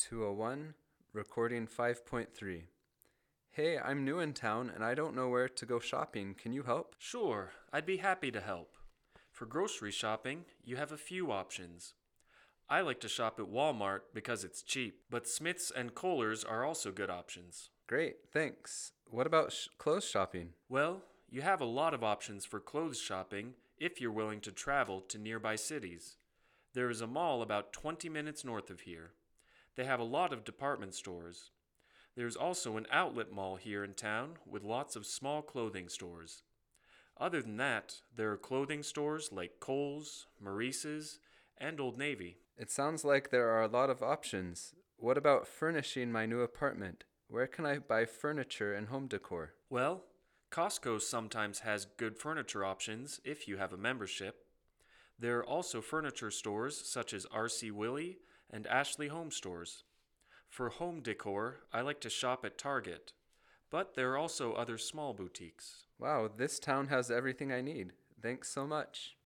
201, recording 5.3. Hey, I'm new in town and I don't know where to go shopping. Can you help? Sure, I'd be happy to help. For grocery shopping, you have a few options. I like to shop at Walmart because it's cheap, but Smith's and Kohler's are also good options. Great, thanks. What about clothes shopping? Well, you have a lot of options for clothes shopping if you're willing to travel to nearby cities. There is a mall about 20 minutes north of here. They have a lot of department stores. There's also an outlet mall here in town with lots of small clothing stores. Other than that, there are clothing stores like Kohl's, Maurice's, and Old Navy. It sounds like there are a lot of options. What about furnishing my new apartment? Where can I buy furniture and home decor? Well, Costco sometimes has good furniture options if you have a membership. There are also furniture stores such as RC Willey and Ashley Home Stores. For home decor, I like to shop at Target, but there are also other small boutiques. Wow, this town has everything I need. Thanks so much.